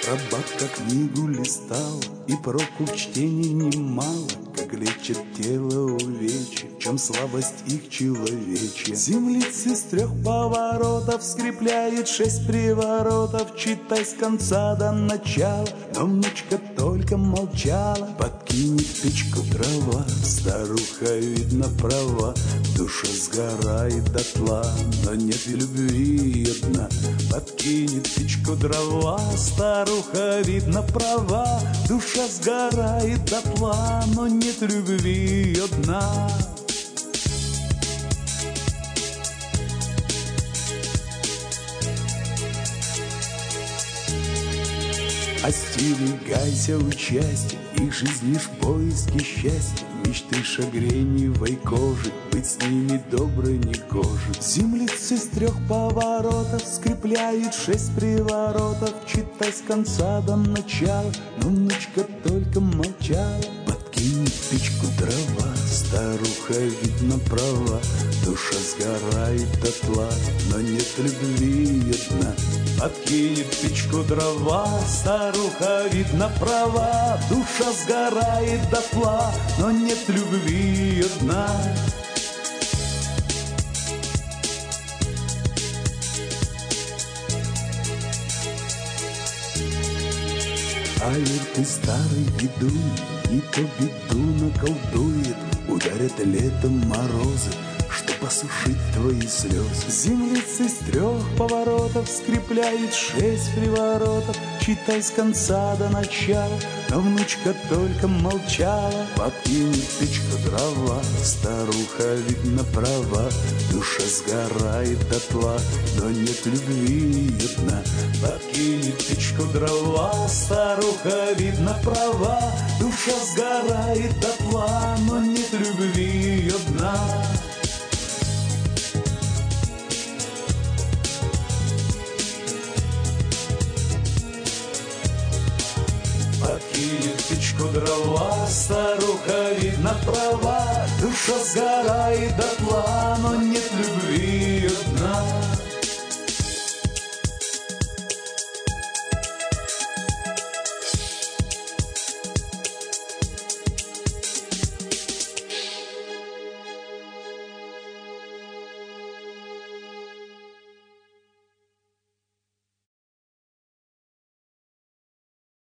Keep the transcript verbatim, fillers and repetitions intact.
Прабабка книгу листала, и проку в чтении немало, как лечит тело увечья, в чем слабость их человечья. Землицы с трех поворотов скрепляет шесть приворотов, читай с конца до начала. Но внучка только молчала. Подкинет печку дрова, старуха, видно, права, душа сгорает дотла, но нет любви одна. Подкинет печку дрова, старуха, видно, права, душа сгорает дотла, но нет любви одна. Остерегайся участия, их жизнь лишь поиски счастья, мечты шагреневой кожи, быть с ними доброй не гоже. Землицы с трех поворотов скрепляют шесть приворотов, читай с конца до начала, но внучка только молчала. Подкинет печку дрова, старуха, видно, права, душа сгорает дотла, но нет любви одна. Подкинет печку дрова, старуха, видно, права, душа сгорает дотла, но нет любви одна. А ведь ты старый ведун, не то беду наколдует, ударят летом морозы, что посушить твои слезы. Землицы с трех поворотов скрепляют шесть приворотов, читай с конца до начала, но внучка только молчала. Подкинет печку дрова, старуха, видно, права, душа сгорает дотла, но нет любви одна. Подкинет печку дрова, старуха, видно, права, душа сгорает дотла, но нет любви одна. Подкинет печку дрова, старуха, видно, права, душа сгорает дотла, но нет любви одна.